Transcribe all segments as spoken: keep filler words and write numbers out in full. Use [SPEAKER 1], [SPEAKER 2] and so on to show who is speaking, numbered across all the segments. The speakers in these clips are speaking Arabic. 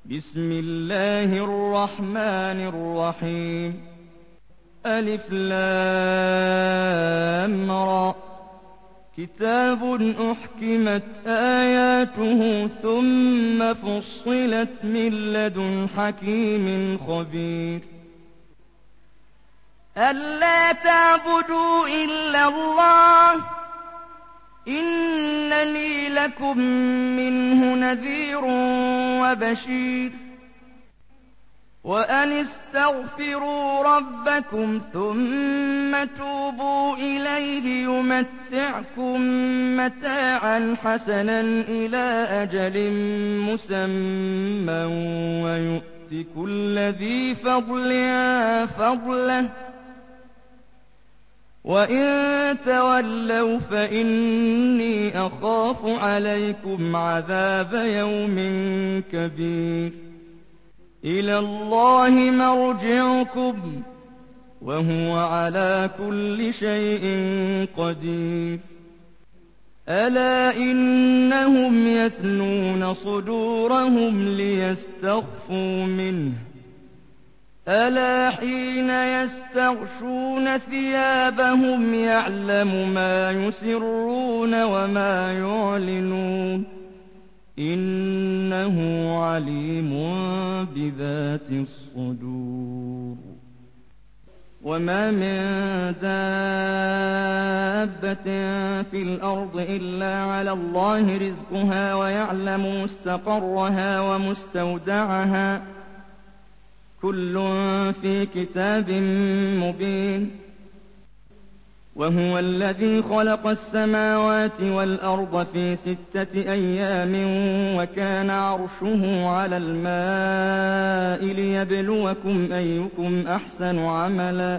[SPEAKER 1] بسم الله الرحمن الرحيم ألف لام را كتاب أحكمت آياته ثم فصلت من لدن حكيم خبير ألا تعبدوا إلا الله إنني لكم منه نذير وبشير وأن استغفروا ربكم ثم توبوا إليه يمتعكم متاعا حسنا إلى أجل مسمى ويؤت كل ذي فضل فضله وإن تولوا فإني أخاف عليكم عذاب يوم كبير إلى الله مرجعكم وهو على كل شيء قدير ألا إنهم يثنون صدورهم ليستخفوا منه ألا حين يستغشون ثيابهم يعلم ما يسرون وما يعلنون إنه عليم بذات الصدور وما من دابة في الأرض إلا على الله رزقها ويعلم مستقرها ومستودعها كل في كتاب مبين وهو الذي خلق السماوات والأرض في ستة أيام وكان عرشه على الماء ليبلوكم أيكم أحسن عملا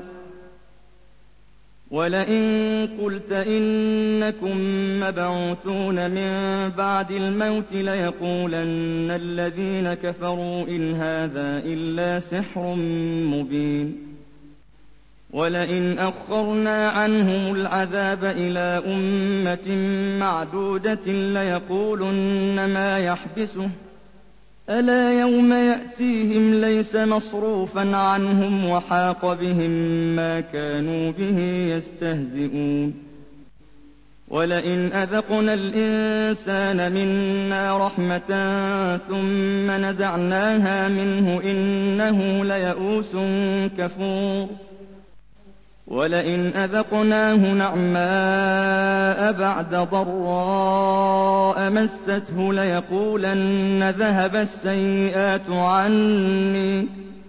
[SPEAKER 1] ولئن قلت إنكم مبعوثون من بعد الموت ليقولن الذين كفروا إن هذا إلا سحر مبين ولئن أخرنا عنهم العذاب إلى أمة معدودة ليقولن ما يحبسه ألا يوم يأتيهم ليس مصروفا عنهم وحاق بهم ما كانوا به يستهزئون ولئن أذقنا الإنسان منا رحمة ثم نزعناها منه إنه ليئوس كفور ولئن أذقناه نعماء بعد ضراء مسته ليقولن ذهب السيئات عني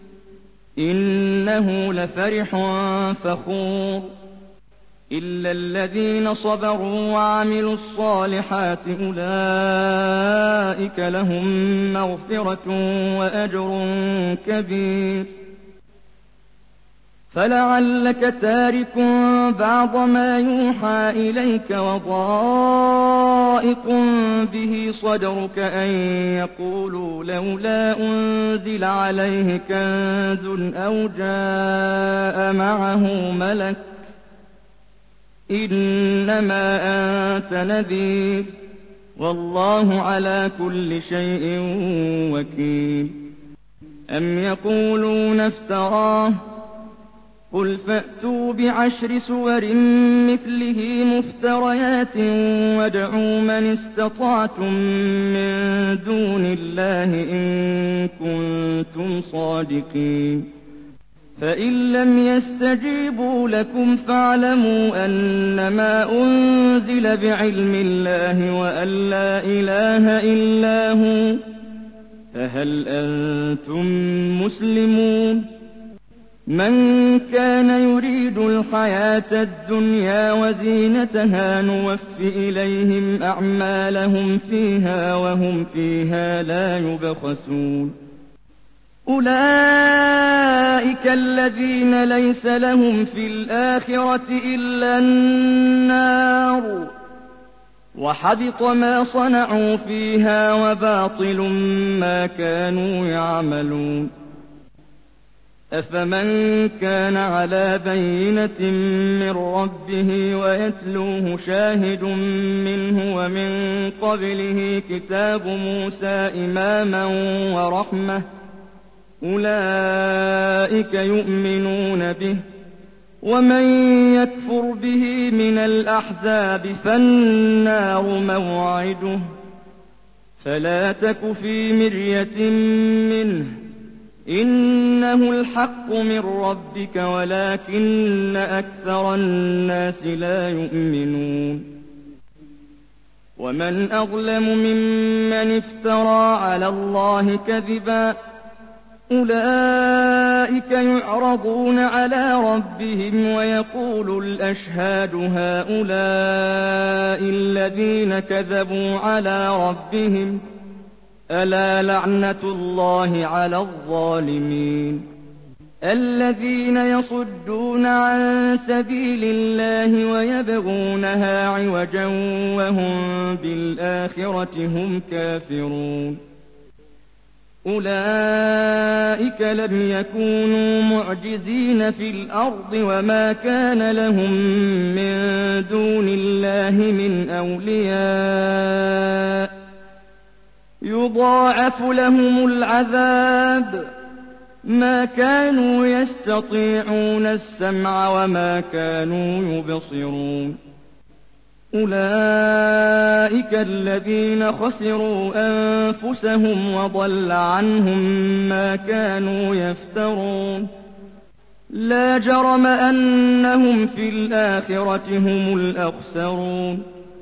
[SPEAKER 1] إنه لفرح فخور إلا الذين صبروا وعملوا الصالحات أولئك لهم مغفرة وأجر كبير فلعلك تارك بعض ما يوحى إليك وضائق به صدرك أن يقولوا لولا أنزل عليه كنز أو جاء معه ملك إنما أنت نذير والله على كل شيء وكيل أم يقولون افتراه قل فأتوا بعشر سور مثله مفتريات وادعوا من استطعتم من دون الله إن كنتم صادقين فإن لم يستجيبوا لكم فاعلموا أنما أنزل بعلم الله وأن لا إله إلا هو فهل أنتم مسلمون من كان يريد الحياة الدنيا وزينتها نوف إليهم أعمالهم فيها وهم فيها لا يبخسون أولئك الذين ليس لهم في الآخرة إلا النار وحبط ما صنعوا فيها وباطل ما كانوا يعملون أفمن كان على بينة من ربه ويتلوه شاهد منه ومن قبله كتاب موسى إماما ورحمة أولئك يؤمنون به ومن يكفر به من الأحزاب فالنار موعده فلا تك في مرية منه إنه الحق من ربك ولكن أكثر الناس لا يؤمنون ومن أظلم ممن افترى على الله كذبا أولئك يعرضون على ربهم ويقول الأشهاد هؤلاء الذين كذبوا على ربهم ألا لعنة الله على الظالمين الذين يصدون عن سبيل الله ويبغونها عوجا وهم بالآخرة هم كافرون أولئك لم يكونوا معجزين في الأرض وما كان لهم من دون الله من أولياء يضاعف لهم العذاب ما كانوا يستطيعون السمع وما كانوا يبصرون أولئك الذين خسروا أنفسهم وضل عنهم ما كانوا يفترون لا جرم أنهم في الآخرة هم الأخسرون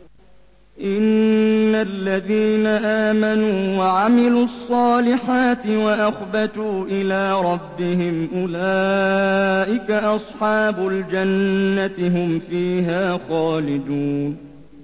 [SPEAKER 1] إن الذين آمنوا وعملوا الصالحات وأخبتوا إلى ربهم أولئك أصحاب الجنة هم فيها خالدون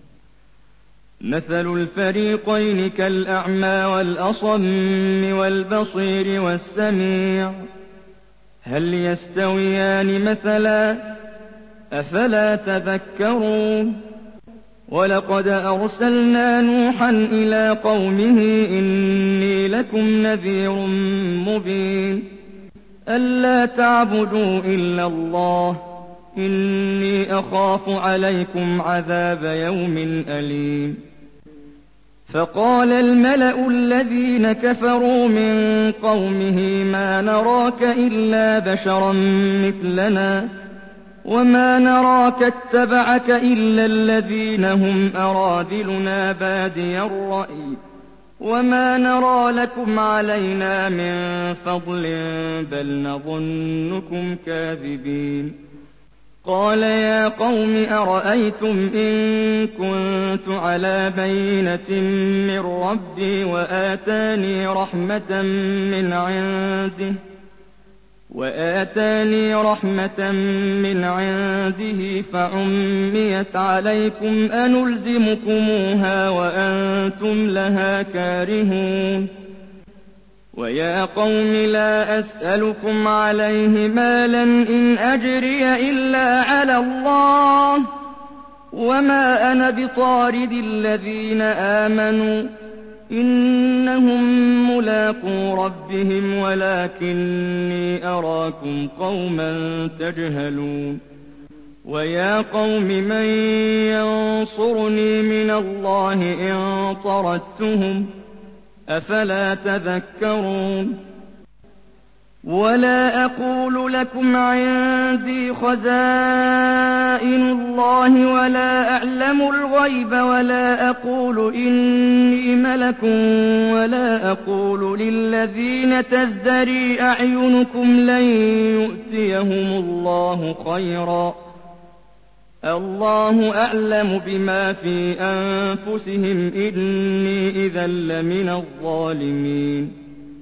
[SPEAKER 1] مثل الفريقين كالأعمى والأصم والبصير والسميع هل يستويان مثلا أفلا تذكرون ولقد أرسلنا نوحا إلى قومه إني لكم نذير مبين ألا تعبدوا إلا الله إني أخاف عليكم عذاب يوم أليم فقال الملأ الذين كفروا من قومه ما نراك إلا بشرا مثلنا وما نراك اتبعك إلا الذين هم أراذلنا بادي الرأي وما نرى لكم علينا من فضل بل نظنكم كاذبين قال يا قوم أرأيتم إن كنت على بينة من ربي وآتاني رحمة من عنده وآتاني رحمة من عنده فعميت عليكم أنلزمكموها وأنتم لها كارهون ويا قوم لا أسألكم عليه مالا إن أجري إلا على الله وما أنا بطارد الذين آمنوا إنهم ملاقو ربهم ولكني أراكم قوما تجهلون ويا قوم من ينصرني من الله إن طردتهم أفلا تذكرون ولا أقول لكم عندي خزائن الله ولا أعلم الغيب ولا أقول إني ملك ولا أقول للذين تزدري أعينكم لن يؤتيهم الله خيرا الله أعلم بما في أنفسهم إني إذا لمن الظالمين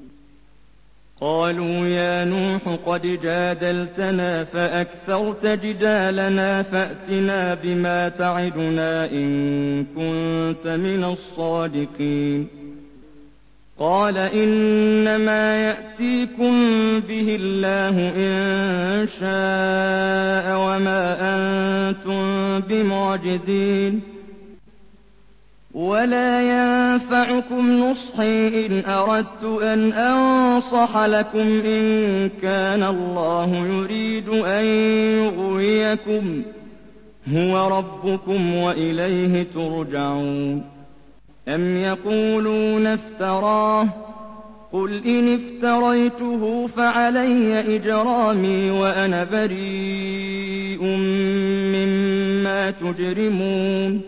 [SPEAKER 1] قالوا يا نوح قد جادلتنا فأكثرت جدالنا فأتنا بما تعدنا إن كنت من الصادقين قال إنما يأتيكم به الله إن شاء وما أنتم بمعجزين ولا ينفعكم نصحي إن أردت أن أنصح لكم إن كان الله يريد أن يغويكم هو ربكم وإليه ترجعون. أم يقولون افتراه قل إن افتريته فعلي إجرامي وأنا بريء مما تجرمون.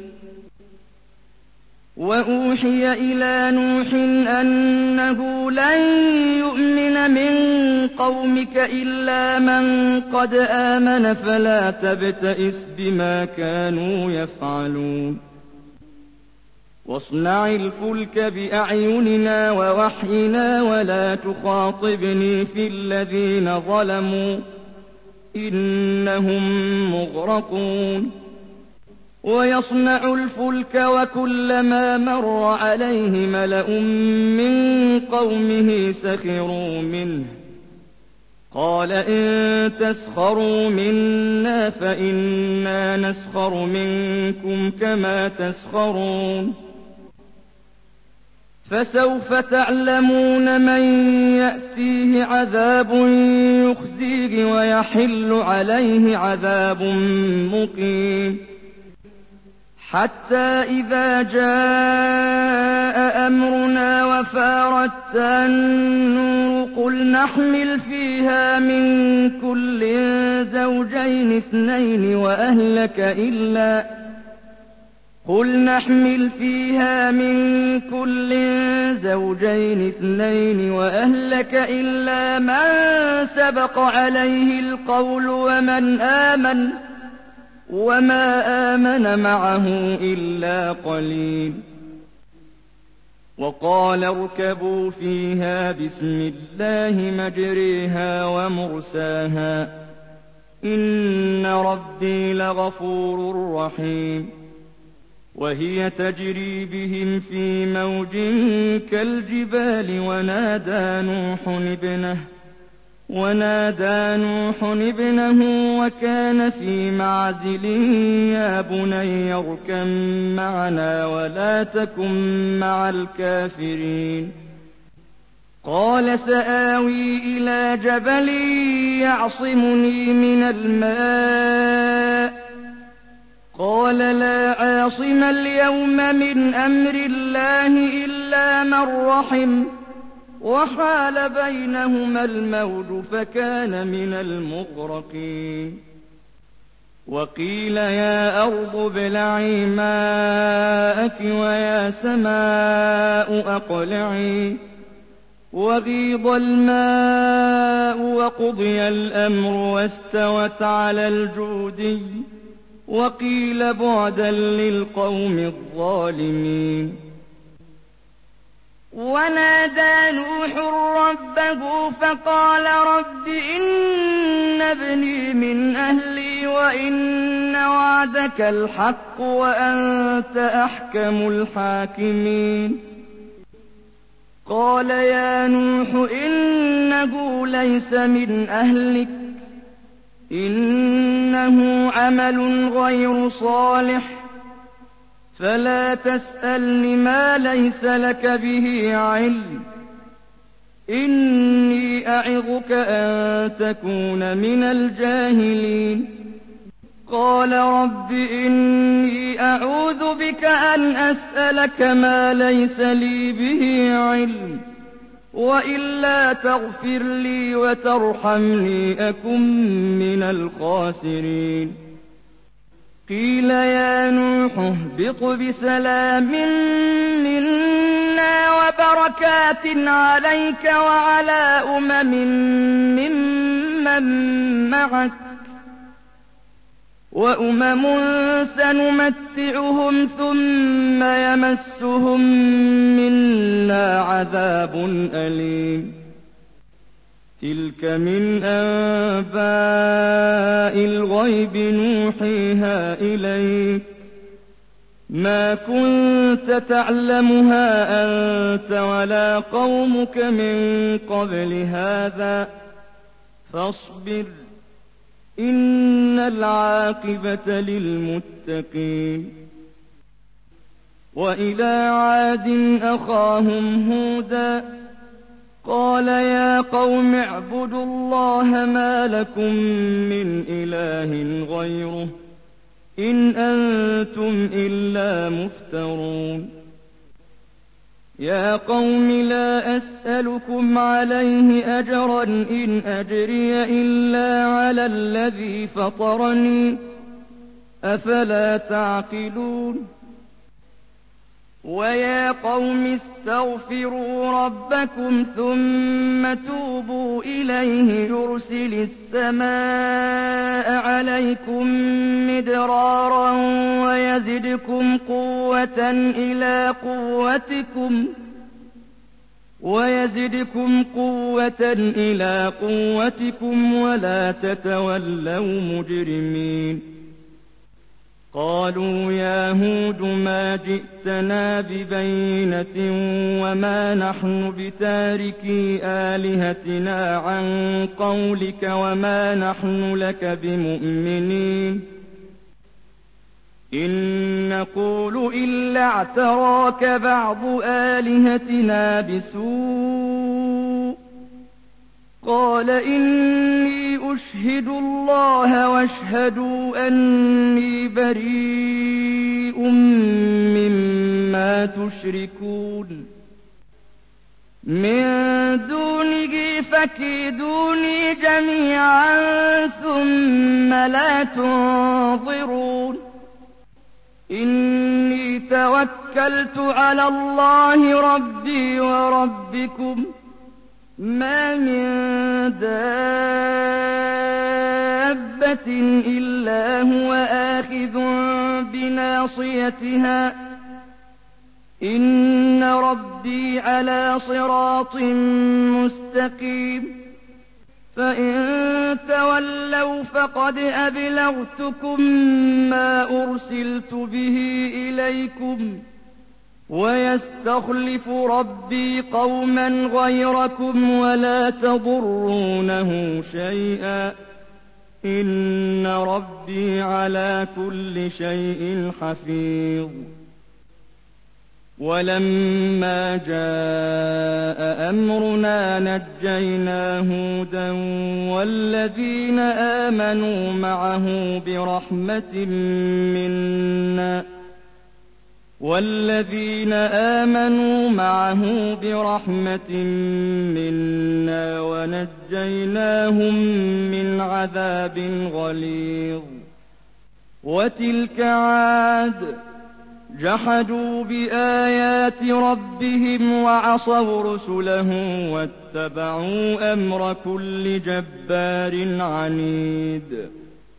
[SPEAKER 1] وأوحي إلى نوح أنه لن يؤمن من قومك إلا من قد آمن فلا تبتئس بما كانوا يفعلون. واصنع الفلك بأعيننا ووحينا ولا تخاطبني في الذين ظلموا إنهم مغرقون. ويصنع الفلك وكلما مر عليه ملأ من قومه سخروا منه قال إن تسخروا منا فإنا نسخر منكم كما تسخرون. فسوف تعلمون من يأتيه عذاب يخزيه ويحل عليه عذاب مقيم. حتى إذا جاء أمرنا وفارت النور قل نحمل فيها من كل زوجين اثنين وأهلك إلا قل نحمل فيها من كل زوجين اثنين وأهلك إلا من سبق عليه القول ومن آمن وما آمن معه إلا قليل. وقال اركبوا فيها بسم الله مجريها ومرساها إن ربي لغفور رحيم. وهي تجري بهم في موج كالجبال ونادى نوح ابنه ونادى نوح ابنه وكان في معزل يا بني اركب معنا ولا تكن مع الكافرين. قال سآوي إلى جبل يعصمني من الماء قال لا عاصم اليوم من أمر الله إلا من رحم وحال بينهما الموج فكان من المغرقين. وقيل يا أرض ابلعي ماءك ويا سماء أقلعي وغيض الماء وقضي الأمر واستوت على الجودي وقيل بعدا للقوم الظالمين. ونادى نوح ربه فقال رب إن ابني من أهلي وإن وعدك الحق وأنت أحكم الحاكمين. قال يا نوح إنه ليس من أهلك إنه عمل غير صالح فلا تسألني ما ليس لك به علم إني أعظك أن تكون من الجاهلين. قال رب إني أعوذ بك أن أسألك ما ليس لي به علم وإلا تغفر لي وترحمني أكن من الخاسرين. قيل يا نوح اهبط بسلام منا وبركات عليك وعلى أمم ممن معك وأمم سنمتعهم ثم يمسهم منا عذاب أليم. تلك من أنباء الغيب نوحيها إليك ما كنت تعلمها أنت ولا قومك من قبل هذا فاصبر إن العاقبة للمتقين. وإلى عاد أخاهم هودا قال يا قوم اعبدوا الله ما لكم من إله غيره إن أنتم إلا مفترون يا قوم لا أسألكم عليه أجرا إن أجري إلا على الذي فطرني أفلا تعقلون ويا قوم استغفروا ربكم ثم توبوا إليه يرسل السماء عليكم مدرارا ويزدكم قوة إلى قوتكم ويزدكم قوة إلى قوتكم ولا تتولوا مجرمين قالوا يا هود ما جئتنا ببينة وما نحن بتاركي آلهتنا عن قولك وما نحن لك بمؤمنين إن نقول إلا اعتراك بعض آلهتنا بسوء قال إني أشهد الله واشهدوا أني بريء مما تشركون من دونه فكيدوني جميعا ثم لا تنظرون إني توكلت على الله ربي وربكم ما من دابة إلا هو آخذ بناصيتها إن ربي على صراط مستقيم فإن تولوا فقد أبلغتكم ما أرسلت به إليكم ويستخلف ربي قوما غيركم ولا تضرونه شيئا إن ربي على كل شيء حفيظ ولما جاء أمرنا نجينا هودا والذين آمنوا معه برحمة منا والذين آمنوا معه برحمة منا ونجيناهم من عذاب غليظ وتلك عاد جحدوا بآيات ربهم وعصوا رسله واتبعوا أمر كل جبار عنيد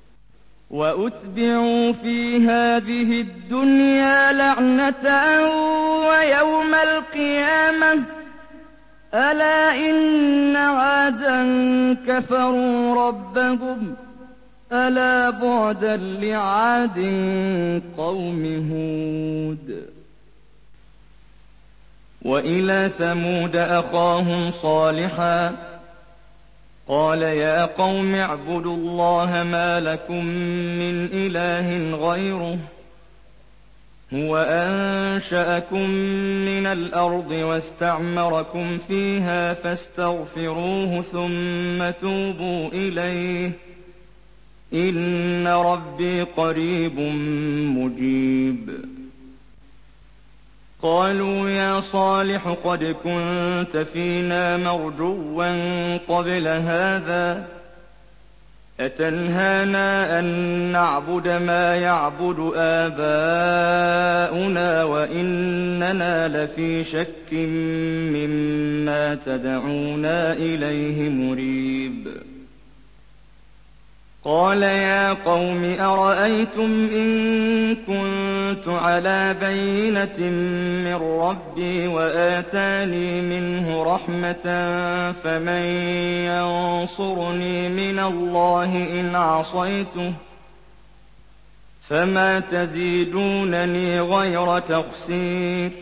[SPEAKER 1] وأتبعوا في هذه الدنيا لعنة ويوم القيامة ألا إن عادا كفروا ربهم ألا بعدا لعاد قوم هود وإلى ثمود أخاهم صالحا قال يا قوم اعبدوا الله ما لكم من إله غيره هو أنشأكم من الأرض واستعمركم فيها فاستغفروه ثم توبوا إليه إن ربي قريب مجيب قالوا يا صالح قد كنت فينا مرجوا قبل هذا أتنهانا أن نعبد ما يعبد آباؤنا وإننا لفي شك مما تدعونا إليه مريب قال يا قوم أرأيتم إن كنت على بينة من ربي وآتاني منه رحمة فمن ينصرني من الله إن عصيته فما تزيدونني غير تخسير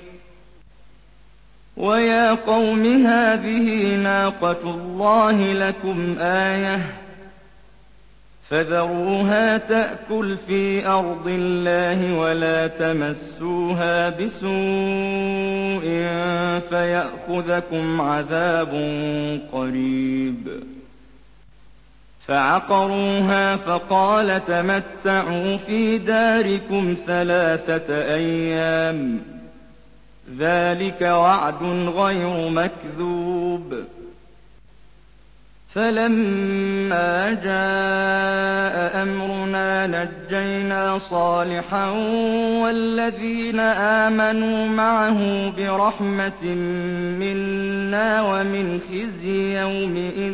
[SPEAKER 1] ويا قوم هذه ناقة الله لكم آية فذروها تأكل في أرض الله ولا تمسوها بسوء فيأخذكم عذاب قريب. فعقروها فقال تمتعوا في داركم ثلاثة أيام ذلك وعد غير مكذوب. فلما جاء أمرنا نجينا صالحا والذين آمنوا معه برحمة منا ومن خزي يومئذ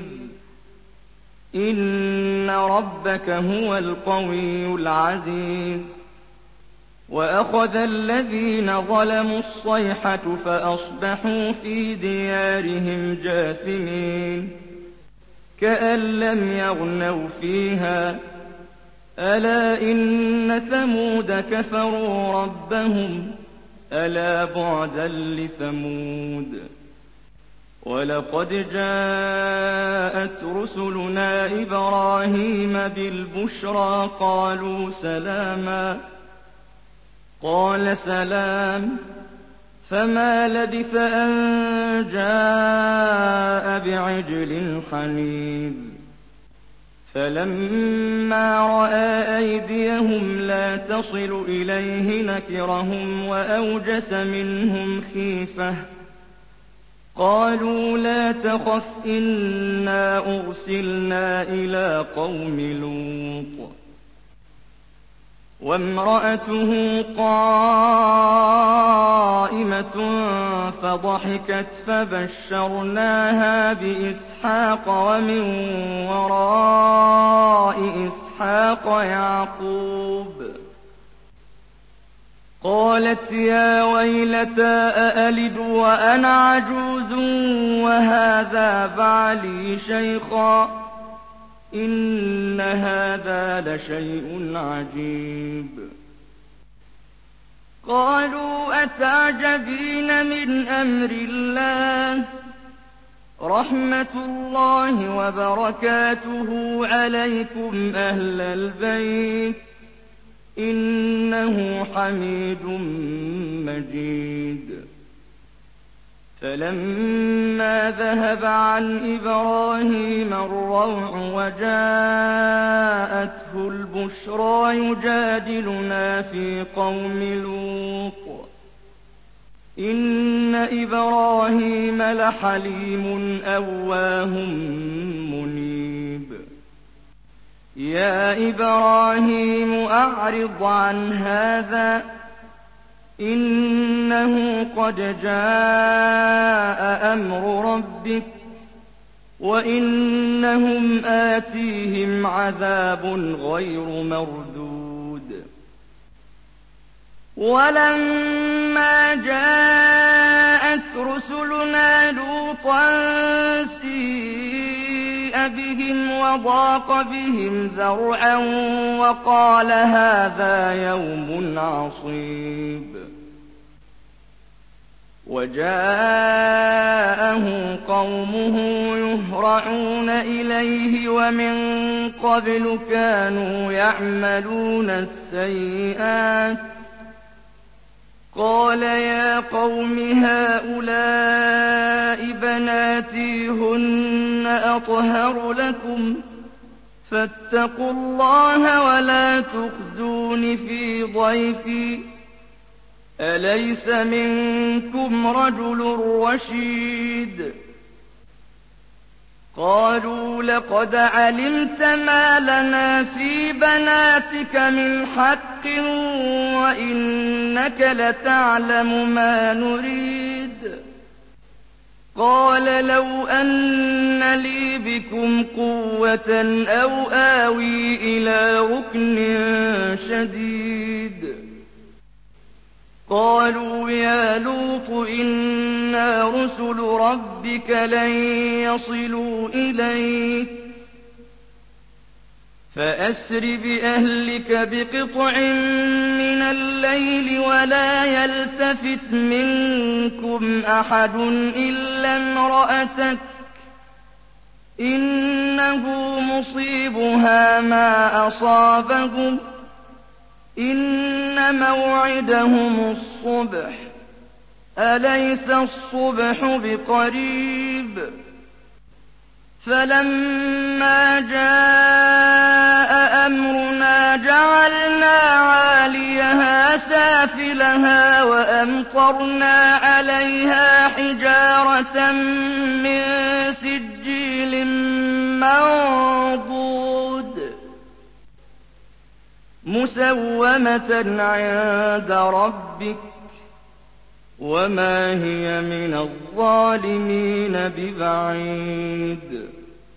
[SPEAKER 1] إن ربك هو القوي العزيز. وأخذ الذين ظلموا الصيحة فأصبحوا في ديارهم جاثمين كأن لم يغنوا فيها ألا إن ثمود كفروا ربهم ألا بعدا لثمود. ولقد جاءت رسلنا إبراهيم بالبشرى قالوا سلاما قال سلام فما لبث أن جاء بعجل حنيذ. فلما رأى أيديهم لا تصل إليه نكرهم وأوجس منهم خيفة قالوا لا تخف إنا أرسلنا إلى قوم لوط وامرأته قائمة فضحكت فبشرناها بإسحاق ومن وراء إسحاق يعقوب. قالت يا ويلتى أألد وأنا عجوز وهذا بعلي شيخا إن هذا لشيء عجيب. قالوا أتعجبين من أمر الله رحمة الله وبركاته عليكم أهل البيت إنه حميد مجيد. فلما ذهب عن إبراهيم الروع وجاءته البشرى يجادلنا في قوم لوط إن إبراهيم لحليم أواه منيب. يا إبراهيم أعرض عن هذا إنه قد جاء أمر ربك وإنهم آتيهم عذاب غير مردود. ولما جاءت رسلنا لوطا سيء بهم وضاق بهم ذرعا وقال هذا يوم عصيب. وجاءه قومه يهرعون إليه ومن قبل كانوا يعملون السيئات قال يا قوم هؤلاء بناتي هن أطهر لكم فاتقوا الله ولا تخزون في ضيفي أليس منكم رجل رشيد. قالوا لقد علمت ما لنا في بناتك من حق وإنك لتعلم ما نريد. قال لو أن لي بكم قوة أو آوي إلى ركن شديد. قالوا يا لوط إنا رسل ربك لن يصلوا إليك فأسر بأهلك بقطع من الليل ولا يلتفت منكم أحد إلا امرأتك إنه مصيبها ما أصابهم إن موعدهم الصبح أليس الصبح بقريب فلما جاء أمرنا جعلنا عاليها سافلها وأمطرنا عليها حجارة من سجيل منضود مسومة عند ربك وما هي من الظالمين ببعيد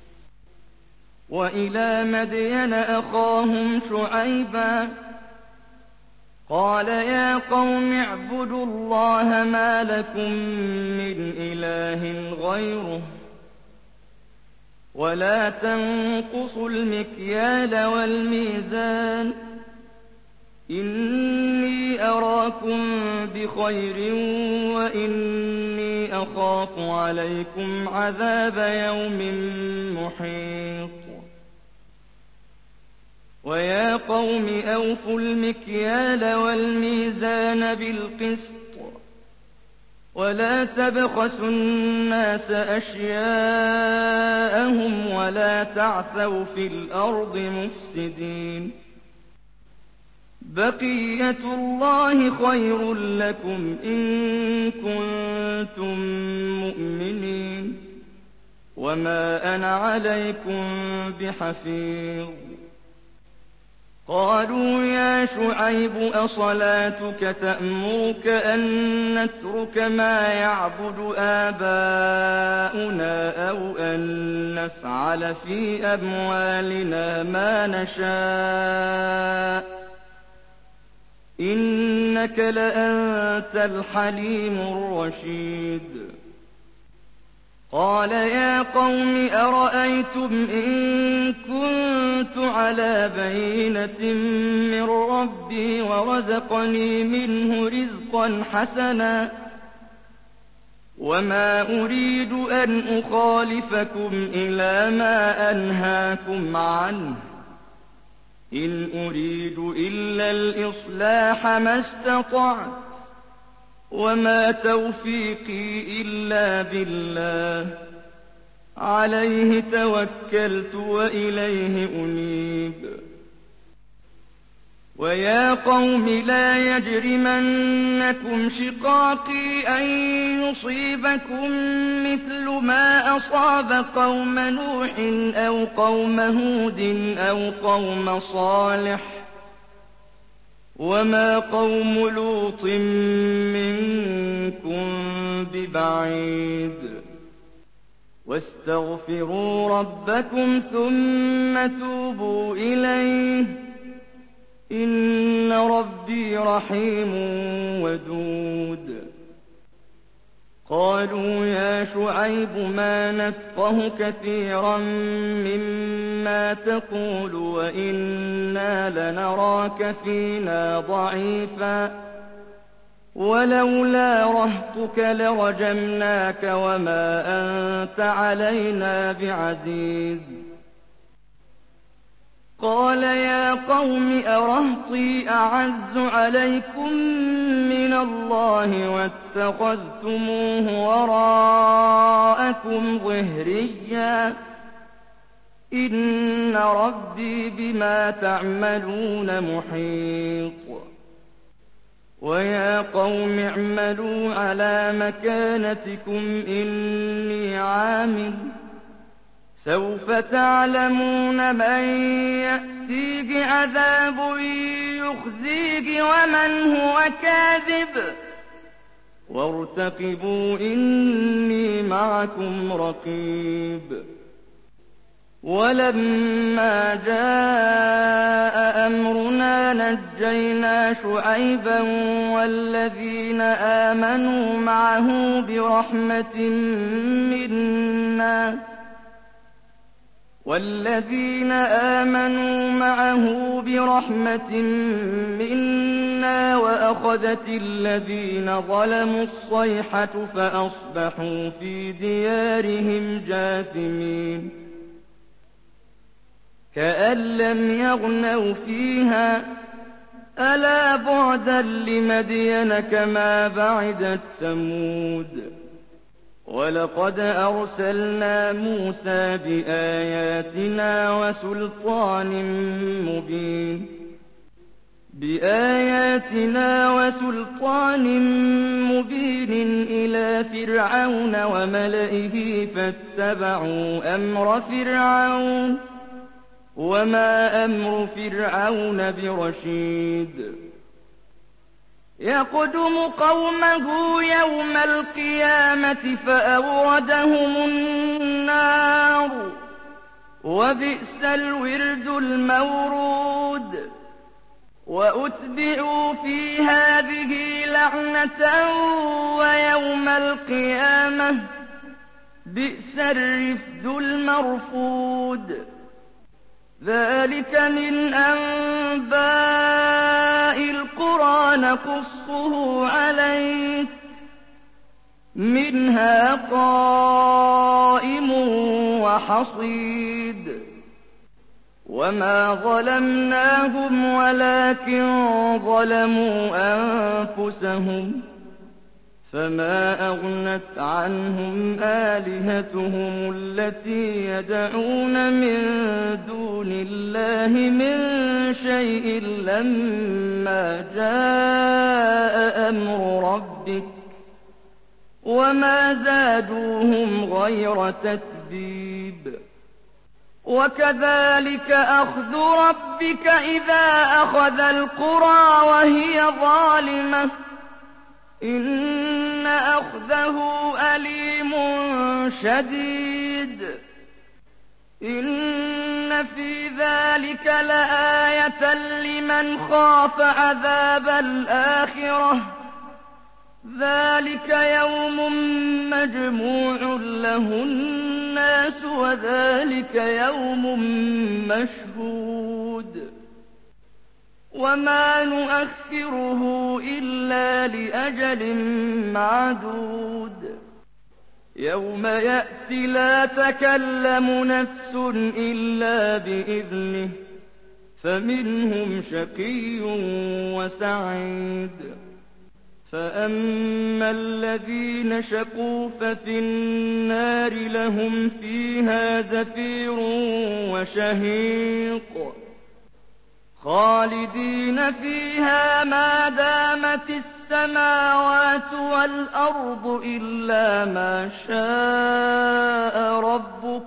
[SPEAKER 1] وإلى مدين أخاهم شعيبا قال يا قوم اعبدوا الله ما لكم من إله غيره ولا تنقصوا المكيال والميزان إني أراكم بخير وإني أخاف عليكم عذاب يوم محيط ويا قوم أوفوا المكيال والميزان بالقسط ولا تبخسوا الناس أشياءهم ولا تعثوا في الأرض مفسدين بقية الله خير لكم إن كنتم مؤمنين وما أنا عليكم بحفيظ قالوا يا شعيب أصلاتك تأمرك أن نترك ما يعبد آباؤنا أو أن نفعل في أموالنا ما نشاء إنك لأنت الحليم الرشيد قال يا قوم أرأيتم إن كنت على بينة من ربي ورزقني منه رزقا حسنا وما أريد أن أخالفكم إلى ما أنهاكم عنه إن أريد إلا الإصلاح ما استطعت وما توفيقي إلا بالله عليه توكلت وإليه أنيب ويا قوم لا يجرمنكم شقاقي أن يصيبكم مثل ما أصاب قوم نوح أو قوم هود أو قوم صالح وما قوم لوط منكم ببعيد واستغفروا ربكم ثم توبوا إليه إن ربي رحيم ودود قالوا يا شعيب ما نفقه كثيرا مما تقول وإنا لنراك فينا ضعيفا ولولا رهطك لرجمناك وما أنت علينا بعزيز قال يا قوم أرهطي أعز عليكم من الله واتخذتموه وراءكم ظهريا إن ربي بما تعملون محيط ويا قوم اعملوا على مكانتكم إني عامل سوف تعلمون من يأتيه عذاب يخزيه ومن هو كاذب وارتقبوا إني معكم رقيب ولما جاء أمرنا نجينا شعيبا والذين آمنوا معه برحمة منا والذين آمنوا معه برحمة منا وأخذت الذين ظلموا الصيحة فأصبحوا في ديارهم جاثمين كأن لم يغنوا فيها ألا بعدا لمدين كما بعدت ثمود ولقد أرسلنا موسى بآياتنا وسلطان مبين بآياتنا وسلطان مبين إلى فرعون وملئه فاتبعوا أمر فرعون وما أمر فرعون برشيد يقدم قومه يوم القيامة فأوردهم النار وبئس الورد المورود وأتبعوا في هذه لعنة ويوم القيامة بئس الرفد المرفود ذلك من أنباء القرى نقصه عليك منها قائم وحصيد وما ظلمناهم ولكن ظلموا أنفسهم فما أغنت عنهم آلهتهم التي يدعون من دون الله من شيء لما جاء أمر ربك وما زادوهم غير تتبيب وكذلك أخذ ربك إذا أخذ القرى وهي ظالمة إن أخذه أليم شديد إن في ذلك لآية لمن خاف عذاب الآخرة ذلك يوم مجموع له الناس وذلك يوم مشهود وما نؤخره إلا لأجل معدود يوم يأتي لا تكلم نفس إلا بإذنه فمنهم شقي وسعيد فأما الذين شقوا ففي النار لهم فيها زفير وشهيق خالدين فيها ما دامت السماوات والأرض إلا ما شاء ربك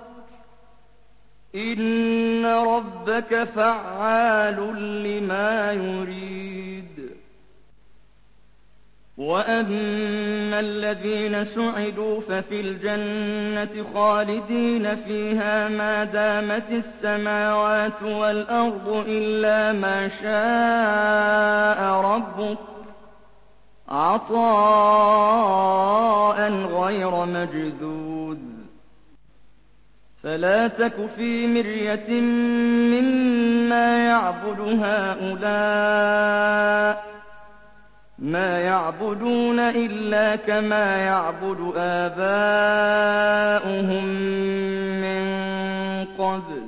[SPEAKER 1] إن ربك فعال لما يريد وأما الذين سعدوا ففي الجنة خالدين فيها ما دامت السماوات والأرض إلا ما شاء ربك عطاء غير مجذوذ فلا تك في مرية مما يعبد هؤلاء ما يعبدون إلا كما يعبد آباؤهم من قبل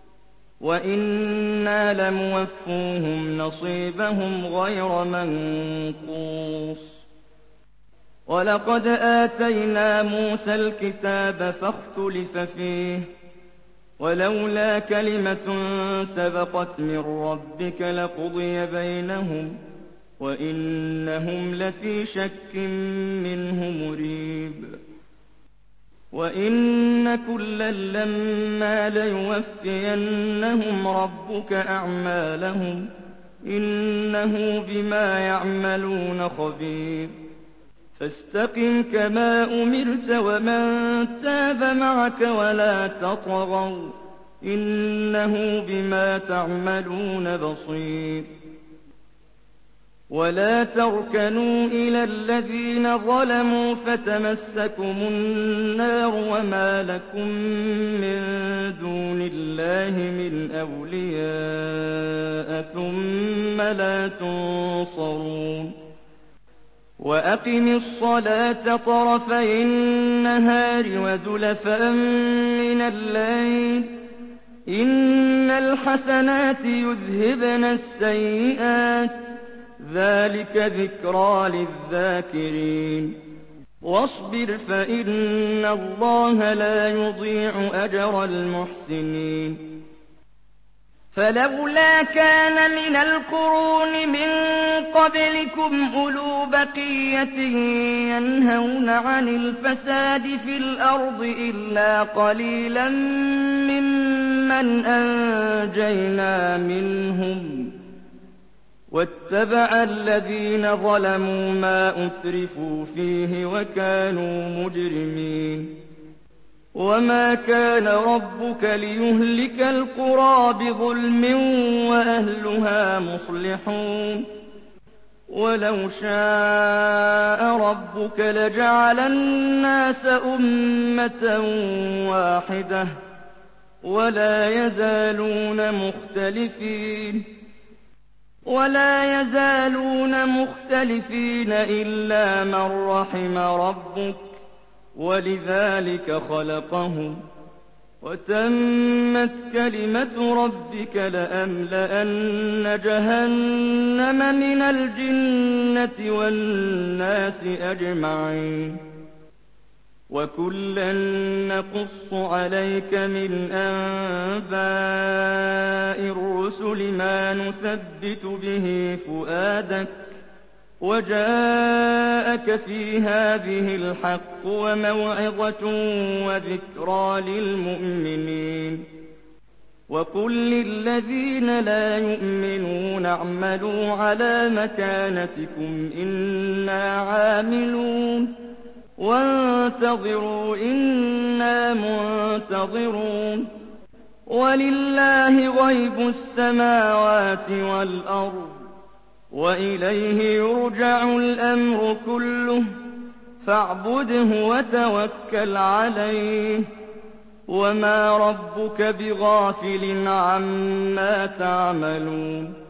[SPEAKER 1] وإنا لموفوهم نصيبهم غير منقوص ولقد آتينا موسى الكتاب فاختلف فيه ولولا كلمة سبقت من ربك لقضي بينهم وإنهم لفي شك منه مريب وإن كلا لما ليوفينهم ربك أعمالهم إنه بما يعملون خبير فاستقم كما أمرت ومن تاب معك ولا تطغوا إنه بما تعملون بصير ولا تركنوا إلى الذين ظلموا فتمسكم النار وما لكم من دون الله من أولياء ثم لا تنصرون وأقم الصلاة طرفي النهار وزلفا من الليل إن الحسنات يذهبن السيئات ذلك ذكرى للذاكرين واصبر فإن الله لا يضيع أجر المحسنين فلولا كان من القرون من قبلكم أولو بقية ينهون عن الفساد في الأرض إلا قليلا ممن أنجينا منهم واتبع الذين ظلموا ما أترفوا فيه وكانوا مجرمين وما كان ربك ليهلك القرى بظلم وأهلها مصلحون ولو شاء ربك لجعل الناس أمة واحدة ولا يزالون مختلفين ولا يزالون مختلفين إلا من رحم ربك ولذلك خلقهم وتمت كلمة ربك لأملأن جهنم من الجنة والناس أجمعين وكلا نقص عليك من أنباء الرسل ما نثبت به فؤادك وجاءك في هذه الحق وموعظة وذكرى للمؤمنين وقل للذين لا يؤمنون اعملوا على مكانتكم إنا عاملون وانتظروا إنا منتظرون ولله غيب السماوات والأرض وإليه يرجع الأمر كله فاعبده وتوكل عليه وما ربك بغافل عما تعملون